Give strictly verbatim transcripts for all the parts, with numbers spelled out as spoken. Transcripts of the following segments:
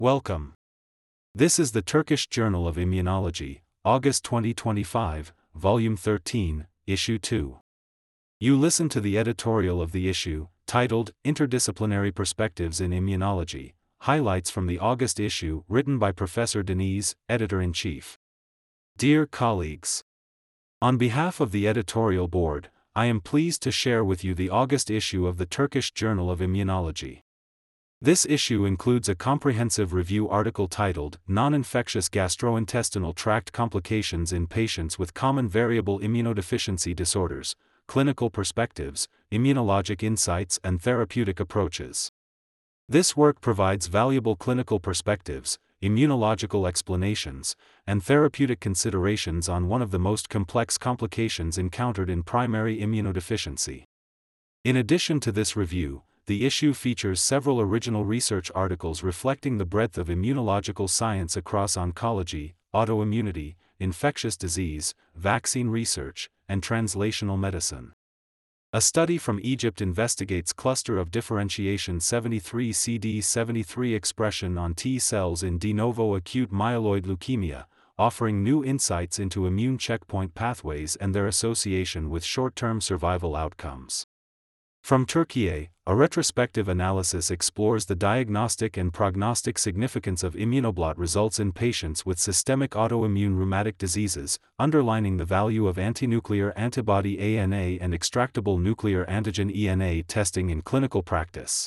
Welcome. This is the Turkish Journal of Immunology, August twenty twenty-five, Volume thirteen, Issue two. You listen to the editorial of the issue, titled Interdisciplinary Perspectives in Immunology, highlights from the August issue written by Professor Deniz, Editor-in-Chief. Dear colleagues, on behalf of the editorial board, I am pleased to share with you the August issue of the Turkish Journal of Immunology. This issue includes a comprehensive review article titled Non-Infectious Gastrointestinal Tract Complications in Patients with Common Variable Immunodeficiency Disorders, Clinical Perspectives, Immunologic Insights and Therapeutic Approaches. This work provides valuable clinical perspectives, immunological explanations, and therapeutic considerations on one of the most complex complications encountered in primary immunodeficiency. In addition to this review, the issue features several original research articles reflecting the breadth of immunological science across oncology, autoimmunity, infectious disease, vaccine research, and translational medicine. A study from Egypt investigates cluster of differentiation seventy-three C D seventy-three expression on T cells in de novo acute myeloid leukemia, offering new insights into immune checkpoint pathways and their association with short-term survival outcomes. From Turkey, a retrospective analysis explores the diagnostic and prognostic significance of immunoblot results in patients with systemic autoimmune rheumatic diseases, underlining the value of antinuclear antibody A N A and extractable nuclear antigen E N A testing in clinical practice.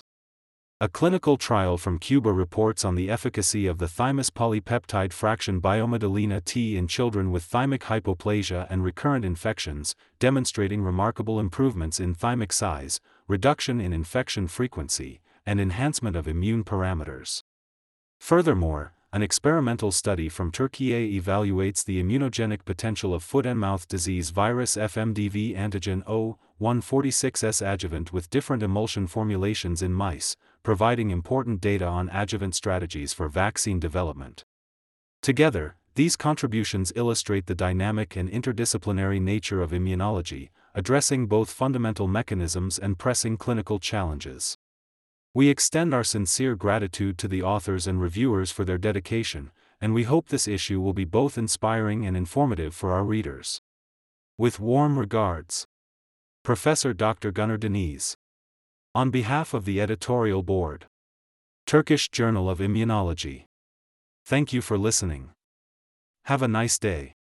A clinical trial from Cuba reports on the efficacy of the thymus polypeptide fraction biomedicina T in children with thymic hypoplasia and recurrent infections, demonstrating remarkable improvements in thymic size, reduction in infection frequency, and enhancement of immune parameters. Furthermore, an experimental study from Turkey evaluates the immunogenic potential of foot and mouth disease virus F M D V antigen O one forty-six S adjuvant with different emulsion formulations in mice, providing important data on adjuvant strategies for vaccine development. Together, these contributions illustrate the dynamic and interdisciplinary nature of immunology, addressing both fundamental mechanisms and pressing clinical challenges. We extend our sincere gratitude to the authors and reviewers for their dedication, and we hope this issue will be both inspiring and informative for our readers. With warm regards, Professor Doctor Gunnar Deniz. On behalf of the editorial board, Turkish Journal of Immunology. Thank you for listening. Have a nice day.